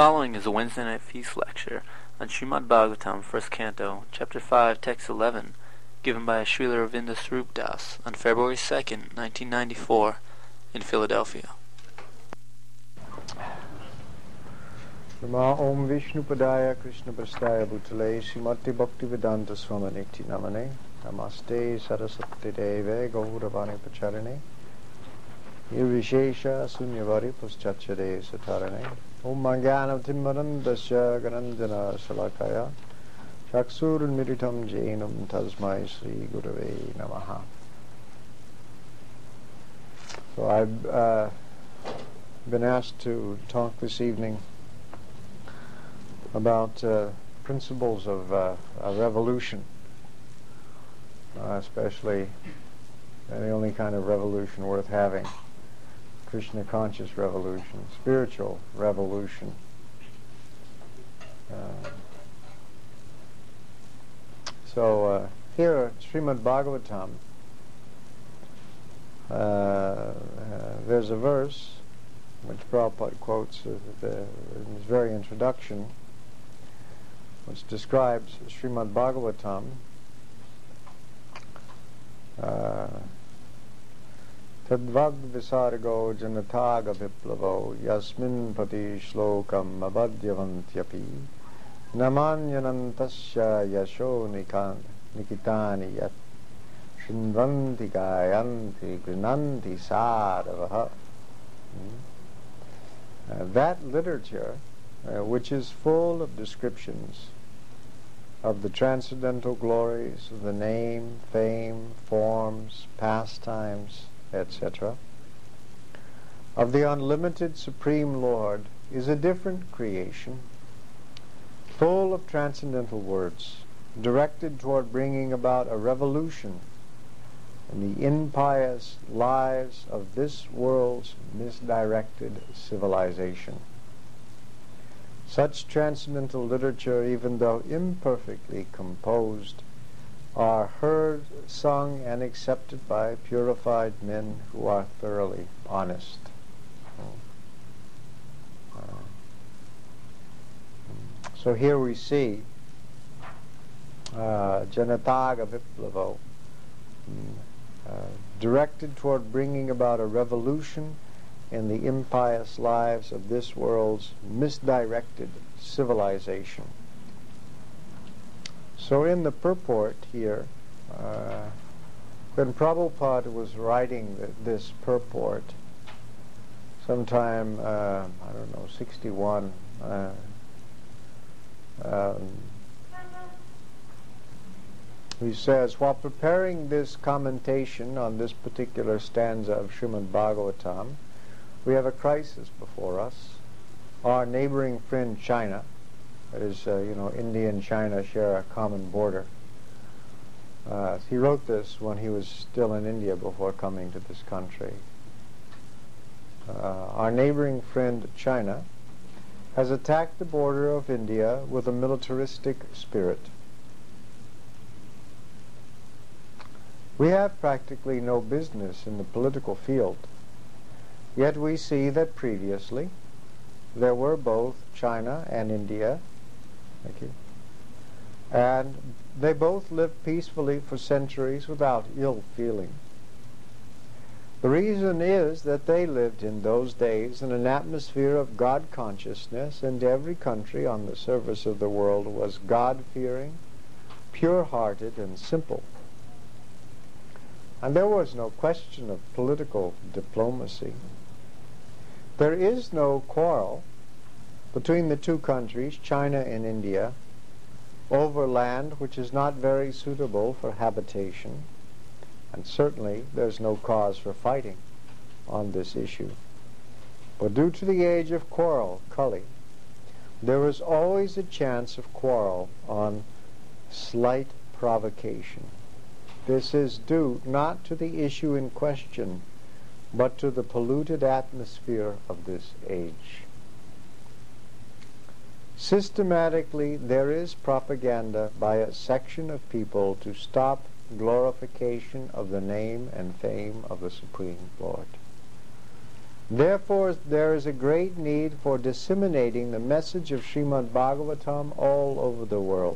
following is a Wednesday night feast lecture on Srimad Bhagavatam, 1st Canto, Chapter 5, Text 11, given by Srila Ravinda Swarup Das on February 2nd, 1994, in Philadelphia. Nama Om Vishnu Padaya Krishna Prastaya Bhutale Srimati Bhaktivedanta Swamaniti Namane Namaste Saraswati Deve Gauravani Pacharane Nirvishesha Sunyavari Paschachade Satarane Om Manganam Timmarandasya Ganandana Salakaya Chaksur Miritam Jainam Tasmai Sri Gurave Namaha. So I've been asked to talk this evening about principles of revolution, especially the only kind of revolution worth having, Krishna conscious revolution, spiritual revolution. So here at Srimad Bhagavatam, there's a verse which Prabhupada quotes in his very introduction, which describes Srimad Bhagavatam Tadvad visargo janataga viplavo yasmin pati shlokam abadhyavantyapi namanyanantasya yasho nikitani yat shrinvanti gayanti grinanti saravaha. That literature, which is full of descriptions of the transcendental glories of the name, fame, forms, pastimes, etc., of the unlimited Supreme Lord, is a different creation, full of transcendental words, directed toward bringing about a revolution in the impious lives of this world's misdirected civilization. Such transcendental literature, even though imperfectly composed, are heard, sung, and accepted by purified men who are thoroughly honest. So here we see Janataga Viplavo, directed toward bringing about a revolution in the impious lives of this world's misdirected civilization. So in the purport here, when Prabhupada was writing this purport, sometime, 61, he says, while preparing this commentation on this particular stanza of Srimad Bhagavatam, we have a crisis before us. Our neighboring friend China, that is, India and China share a common border. He wrote this when he was still in India before coming to this country. Our neighboring friend China has attacked the border of India with a militaristic spirit. We have practically no business in the political field. Yet we see that previously there were both China and India, and they both lived peacefully for centuries without ill feeling. The reason is that they lived in those days in an atmosphere of God consciousness, and every country on the surface of the world was God-fearing, pure-hearted, and simple. And there was no question of political diplomacy. There is no quarrel between the two countries, China and India, over land which is not very suitable for habitation, and certainly there's no cause for fighting on this issue. But due to the age of quarrel, Kali, there is always a chance of quarrel on slight provocation. This is due not to the issue in question, but to the polluted atmosphere of this age. Systematically, there is propaganda by a section of people to stop glorification of the name and fame of the Supreme Lord. Therefore, there is a great need for disseminating the message of Srimad Bhagavatam all over the world.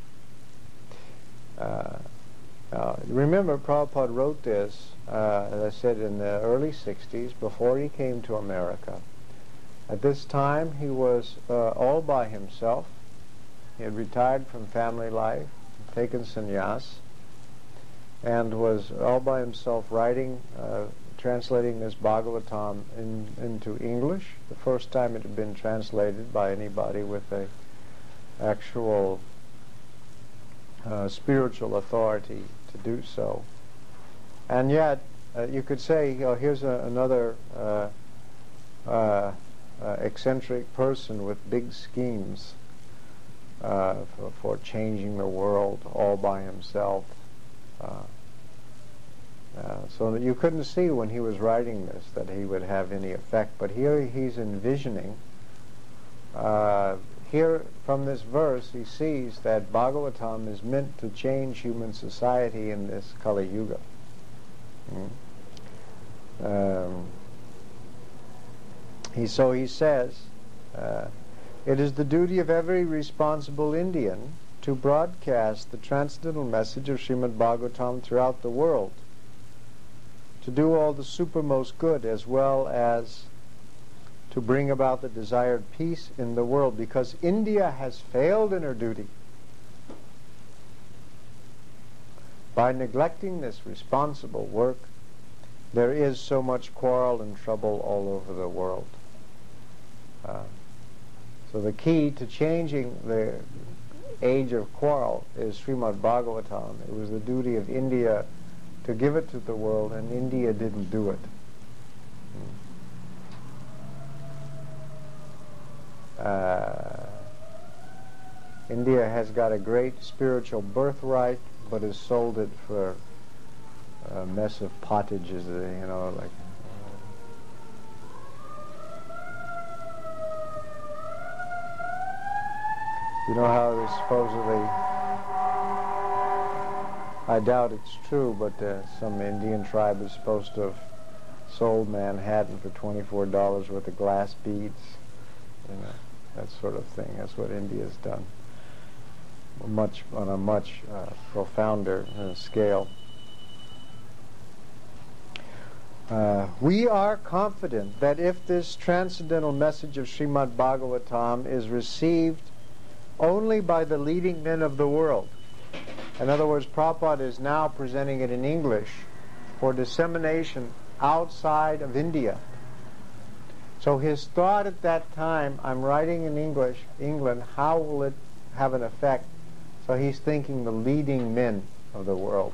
Remember, Prabhupada wrote this, as I said, in the early 60s, before he came to America. At this time, he was all by himself. He had retired from family life, taken sannyas, and was all by himself writing, translating this Bhagavatam into English. The first time it had been translated by anybody with a actual spiritual authority to do so. And yet, you could say, here's another eccentric person with big schemes for changing the world all by himself. So that you couldn't see when he was writing this that he would have any effect. But here he's envisioning, here from this verse he sees that Bhagavatam is meant to change human society in this Kali Yuga. So he says, it is the duty of every responsible Indian to broadcast the transcendental message of Srimad Bhagavatam throughout the world, to do all the supermost good, as well as to bring about the desired peace in the world, because India has failed in her duty by neglecting this responsible work. There is so much quarrel and trouble all over the world. So the key to changing the age of quarrel is Srimad Bhagavatam. It was the duty of India to give it to the world, and India didn't do it. India has got a great spiritual birthright, but has sold it for a mess of pottages, like. You know how there's supposedly, I doubt it's true, but some Indian tribe is supposed to have sold Manhattan for $24 worth of glass beads, that sort of thing. That's what India's done, on a much profounder scale. We are confident that if this transcendental message of Srimad Bhagavatam is received only by the leading men of the world, in other words, Prabhupada is now presenting it in English for dissemination outside of India. So his thought at that time, I'm writing in English, England, how will it have an effect? So he's thinking the leading men of the world.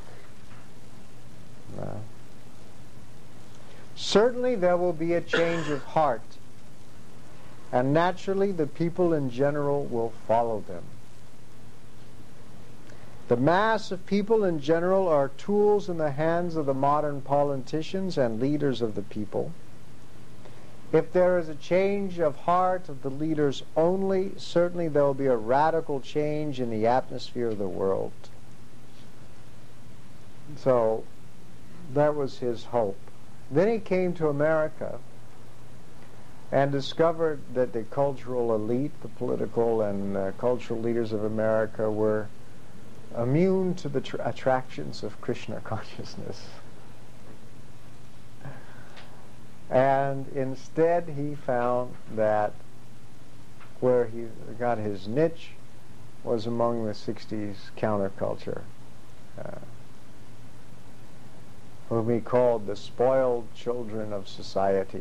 Certainly there will be a change of heart, and naturally the people in general will follow them. The mass of people in general are tools in the hands of the modern politicians and leaders of the people. If there is a change of heart of the leaders only, certainly there will be a radical change in the atmosphere of the world. So that was his hope. Then he came to America and discovered that the cultural elite, the political and cultural leaders of America, were immune to the attractions of Krishna consciousness. And instead he found that where he got his niche was among the 60s counterculture, whom he called the spoiled children of society.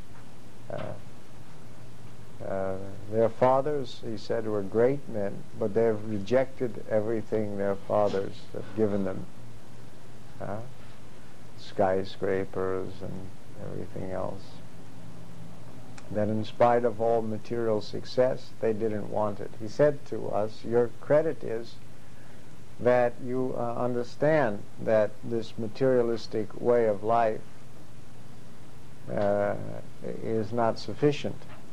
Their fathers, he said, were great men, but they've rejected everything their fathers have given them. Skyscrapers and everything else. That in spite of all material success, they didn't want it. He said to us, your credit is that you understand that this materialistic way of life is not sufficient.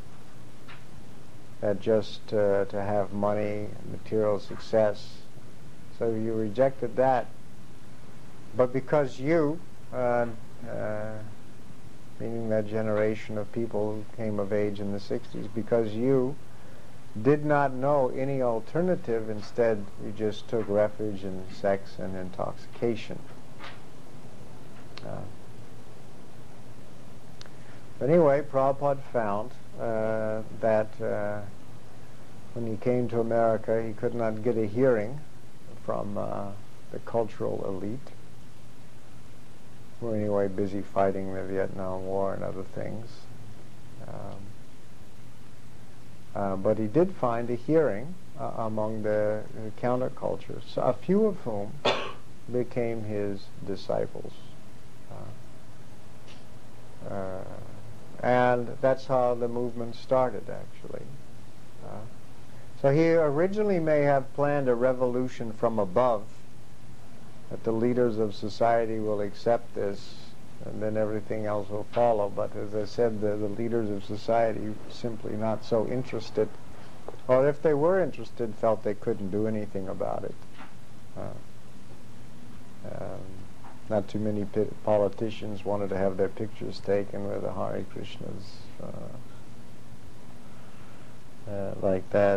That just to have money, material success. So you rejected that. But because you meaning that generation of people who came of age in the 60s, because you did not know any alternative. Instead, you just took refuge in sex and intoxication. But anyway, Prabhupada found that when he came to America, he could not get a hearing from the cultural elite, who were anyway busy fighting the Vietnam War and other things. But he did find a hearing among the countercultures, so a few of whom became his disciples. And that's how the movement started, actually. So he originally may have planned a revolution from above, that the leaders of society will accept this, and then everything else will follow. But as I said, the leaders of society simply not so interested, or if they were interested, felt they couldn't do anything about it. Not too many politicians wanted to have their pictures taken with the Hare Krishnas like that.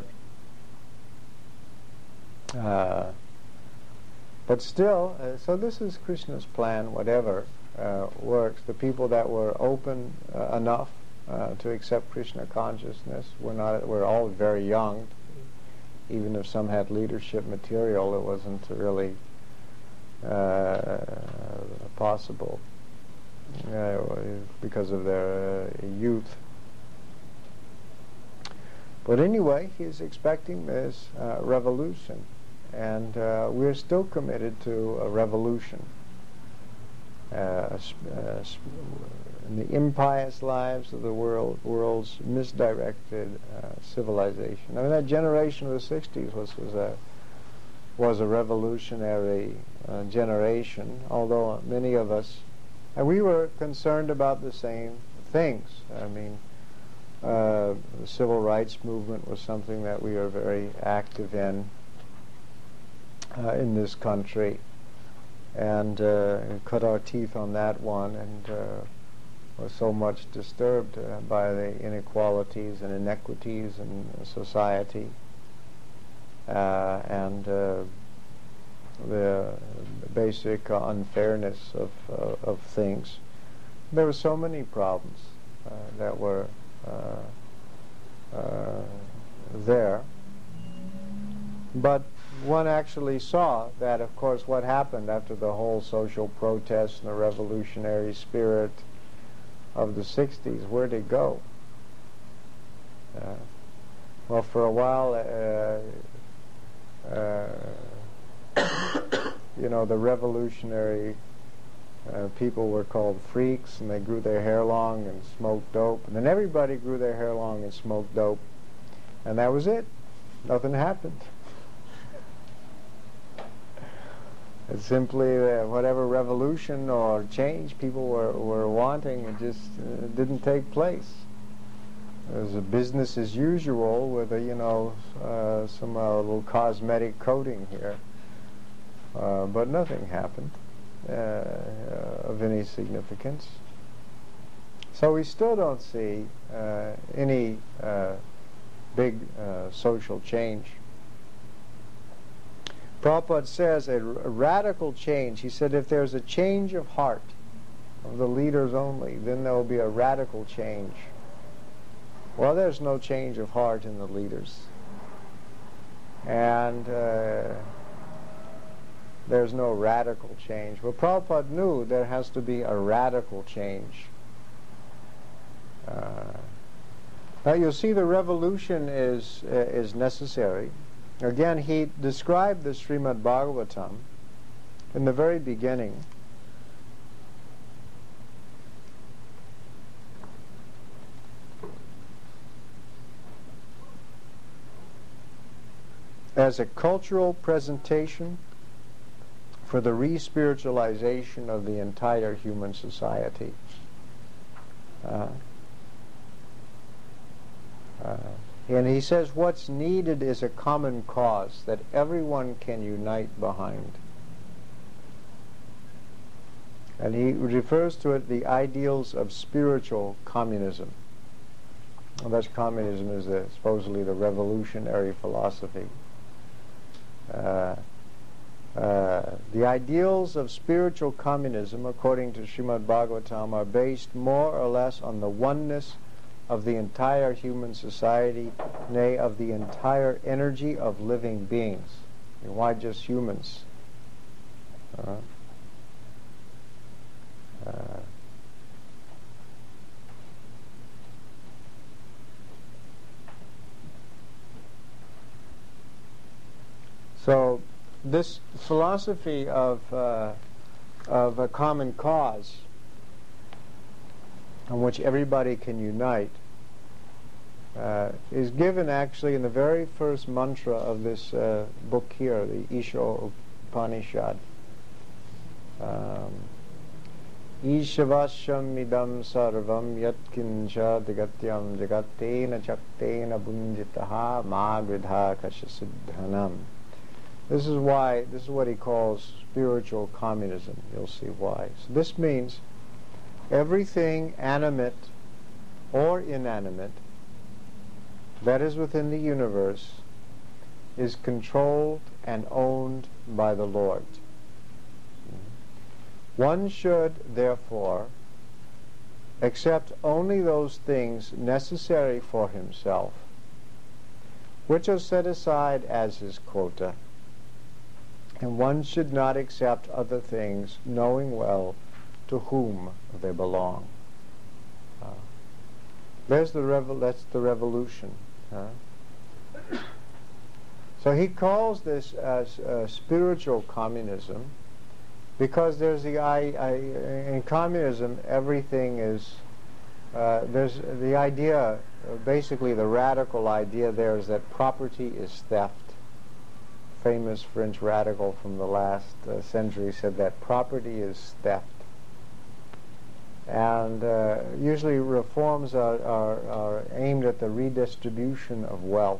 But still, so this is Krishna's plan, whatever works. The people that were open enough to accept Krishna consciousness were all very young. Even if some had leadership material, it wasn't really possible because of their youth. But anyway, he's expecting this revolution, and we're still committed to a revolution in the impious lives of the world's misdirected civilization. I mean, that generation of the 60s was a revolutionary generation, although many of us, and we were concerned about the same things. I mean, the civil rights movement was something that we were very active in this country, and cut our teeth on that one, and was so much disturbed by the inequalities and inequities in society, and the basic unfairness of things. There were so many problems that were there. But one actually saw that, of course, what happened after the whole social protest and the revolutionary spirit of the 60s, where'd it go? Well, for a while, you know, the revolutionary people were called freaks, and they grew their hair long and smoked dope. And then everybody grew their hair long and smoked dope. And that was it. Nothing happened. It's simply whatever revolution or change people were wanting, it just didn't take place. It was a business as usual with a, some little cosmetic coating here. But nothing happened of any significance. So we still don't see any big social change. Prabhupada says a radical change. He said if there's a change of heart of the leaders only, then there will be a radical change. Well, there's no change of heart in the leaders. And there's no radical change. Well, Prabhupada knew there has to be a radical change. Now you'll see the revolution is necessary. Again, he described the Srimad Bhagavatam in the very beginning as a cultural presentation for the re-spiritualization of the entire human society. And he says what's needed is a common cause that everyone can unite behind. And he refers to it the ideals of spiritual communism. Well, that's communism is supposedly the revolutionary philosophy. The ideals of spiritual communism, according to Srimad Bhagavatam, are based more or less on the oneness of the entire human society, nay, of the entire energy of living beings. And why just humans? So this philosophy of a common cause on which everybody can unite is given actually in the very first mantra of this book here, the Isha Upanishad. Ishavasham idam sarvam yatkincha digatyam jagatena chaktena bunjitaha magridha kashasiddhanam. This is what he calls spiritual communism. You'll see why. So this means everything animate or inanimate that is within the universe is controlled and owned by the Lord. One should, therefore, accept only those things necessary for himself, which are set aside as his quota, and one should not accept other things, knowing well to whom they belong. That's the revolution. So he calls this spiritual communism, because there's in communism everything is there's the idea, basically the radical idea there is that property is theft. Famous French radical from the last century said that property is theft. And usually reforms are aimed at the redistribution of wealth.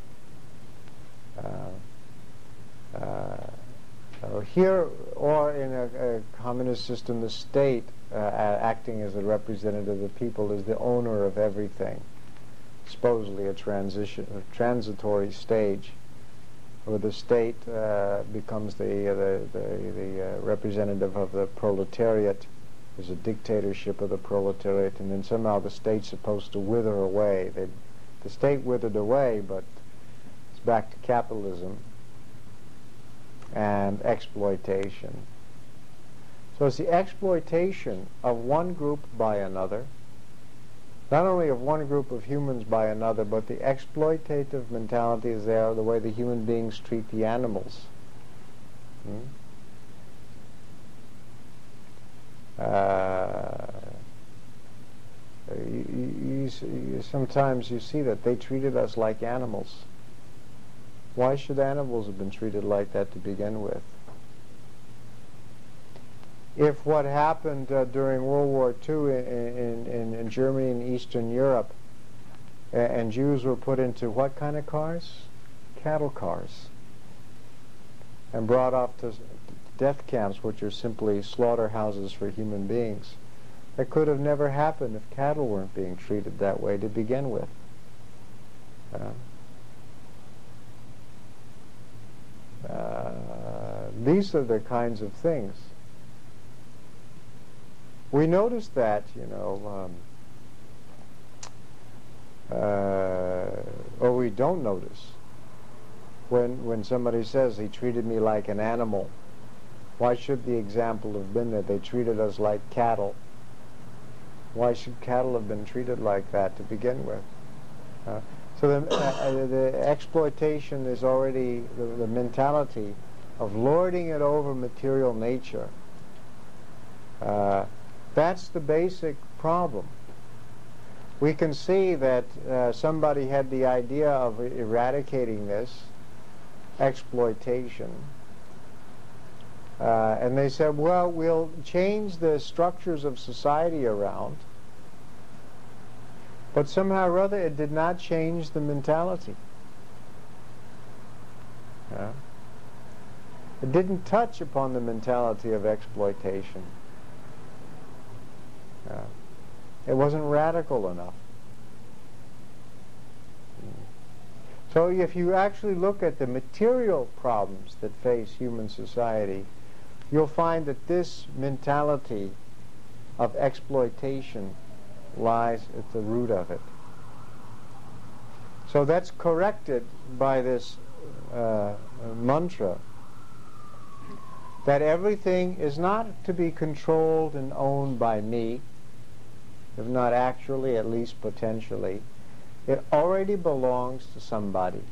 Here, or in a communist system, the state, acting as a representative of the people, is the owner of everything. Supposedly a transitory stage, where the state becomes the representative of the proletariat. There's a dictatorship of the proletariat, and then somehow the state's supposed to wither away. The state withered away, but it's back to capitalism and exploitation. So it's the exploitation of one group by another, not only of one group of humans by another, but the exploitative mentality is there, the way the human beings treat the animals. Sometimes you see that they treated us like animals. Why should animals have been treated like that to begin with? If what happened during World War II in Germany and Eastern Europe, and Jews were put into what kind of cars? Cattle cars. And brought off to death camps, which are simply slaughterhouses for human beings. That could have never happened if cattle weren't being treated that way to begin with. These are the kinds of things. We notice that, or we don't notice when somebody says he treated me like an animal. Why should the example have been that they treated us like cattle? Why should cattle have been treated like that to begin with? So the exploitation is already the mentality of lording it over material nature. That's the basic problem. We can see that somebody had the idea of eradicating this exploitation. And they said, well, we'll change the structures of society around. But somehow or other it did not change the mentality. It didn't touch upon the mentality of exploitation. It wasn't radical enough. So if you actually look at the material problems that face human society, you'll find that this mentality of exploitation lies at the root of it. So that's corrected by this mantra that everything is not to be controlled and owned by me, if not actually, at least potentially. It already belongs to somebody.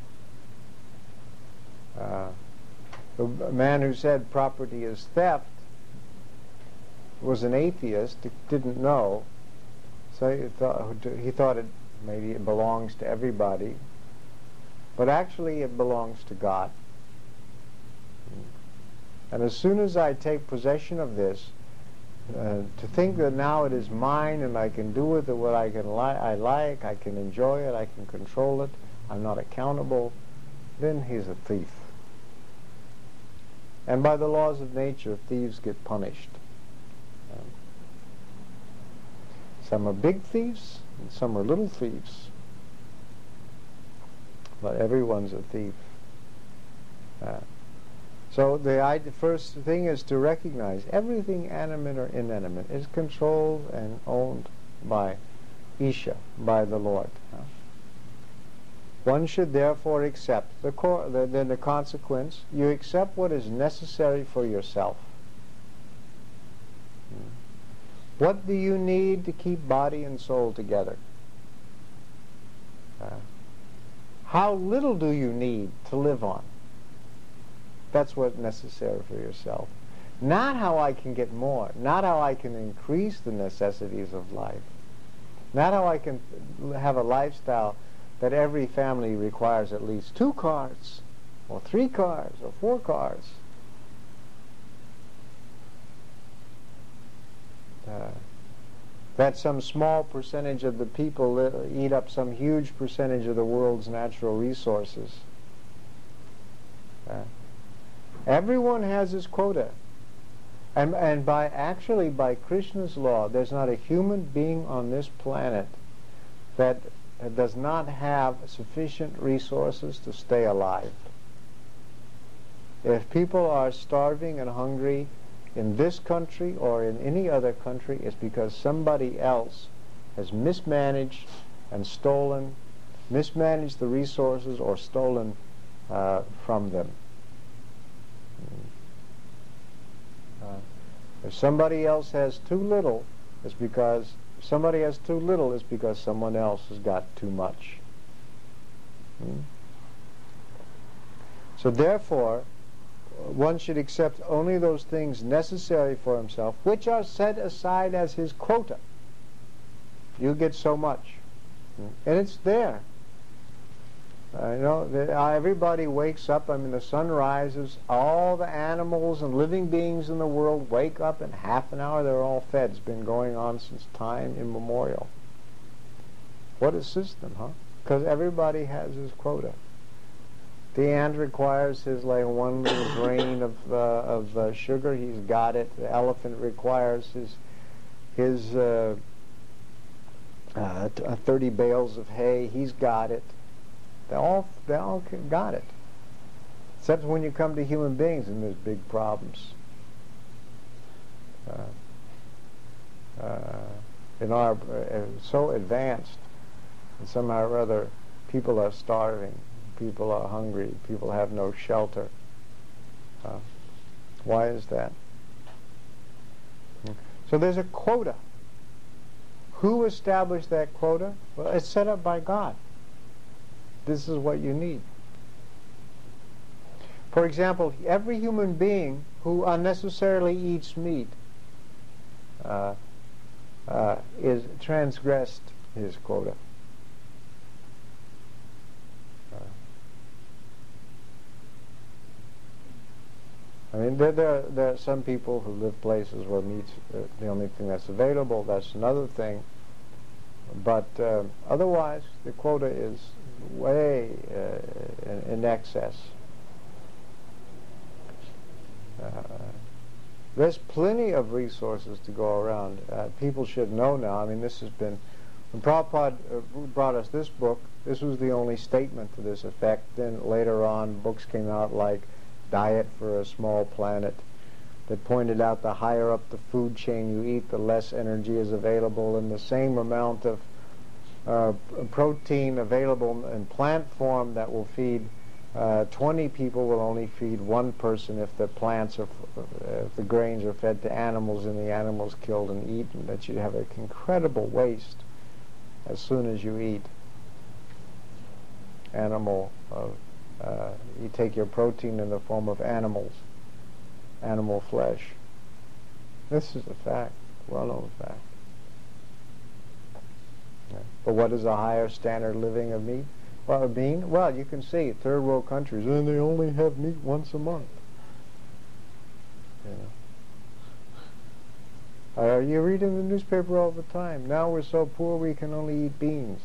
The man who said property is theft was an atheist, didn't know, so he thought maybe it belongs to everybody, but actually it belongs to God. And as soon as I take possession of this, to think that now it is mine and I can do with it what I like, I can enjoy it, I can control it, I'm not accountable, then he's a thief. And by the laws of nature, thieves get punished. Some are big thieves, and some are little thieves. But everyone's a thief. So the first thing is to recognize everything animate or inanimate is controlled and owned by Isha, by the Lord. One should therefore accept the consequence. You accept what is necessary for yourself. What do you need to keep body and soul together? How little do you need to live on? That's what's necessary for yourself. Not how I can get more, not how I can increase the necessities of life, not how I can have a lifestyle that every family requires at least 2 cars, or 3 cars, or 4 cars. That some small percentage of the people eat up some huge percentage of the world's natural resources. Everyone has his quota. And by Krishna's law, there's not a human being on this planet that does not have sufficient resources to stay alive. If people are starving and hungry in this country or in any other country, it's because somebody else has mismanaged and mismanaged the resources or stolen from them. If somebody else has too little, it's because someone else has got too much. So therefore, one should accept only those things necessary for himself, which are set aside as his quota. You get so much. And it's there. Everybody wakes up, the sun rises, all the animals and living beings in the world wake up in half an hour, they're all fed. It's been going on since time immemorial. What a system, huh? Because everybody has his quota. The ant requires his one little grain of sugar, he's got it. The elephant requires his 30 bales of hay, he's got it. They all got it. Except when you come to human beings and there's big problems. So advanced, and somehow or other people are starving, people are hungry, people have no shelter. Why is that? So there's a quota. Who established that quota? Well, it's set up by God. This is what you need. For example, every human being who unnecessarily eats meat is transgressed his quota. There are some people who live places where meat's the only thing that's available. That's another thing. But otherwise, the quota is way in excess. There's plenty of resources to go around. People should know now. I mean, this has been, when Prabhupada brought us this book, this was the only statement to this effect. Then later on, books came out like Diet for a Small Planet that pointed out the higher up the food chain you eat, the less energy is available, and the same amount of protein available in plant form that will feed 20 people will only feed one person if the if the grains are fed to animals and the animals killed and eaten. That you have an incredible waste as soon as you eat animal. You take your protein in the form of animal flesh. This is a fact, well-known fact. Yeah. But what is a higher standard of living of meat? Well, bean? Well, you can see third world countries, and they only have meat once a month. You read in the newspaper all the time. Now we're so poor we can only eat beans.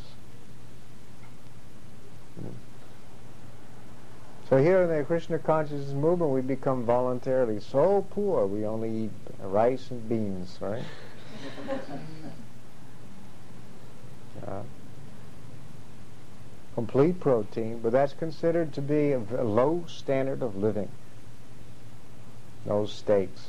So here in the Krishna consciousness movement, we become voluntarily so poor we only eat rice and beans, right? Complete protein, but that's considered to be a low standard of living. No steaks.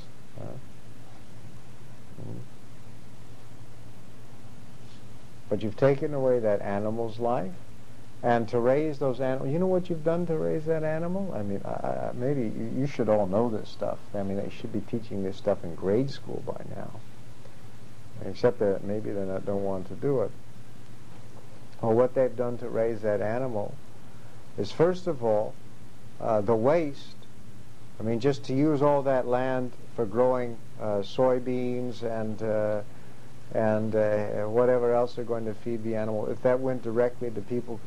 But you've taken away that animal's life, and to raise those animals, you know what you've done to raise that animal? I mean, maybe you should all know this stuff. I mean, they should be teaching this stuff in grade school by now, except that maybe they don't want to do it. Well, what they've done to raise that animal is, first of all, the waste. I mean, just to use all that land for growing soybeans and whatever else they're going to feed the animal, if that went directly to people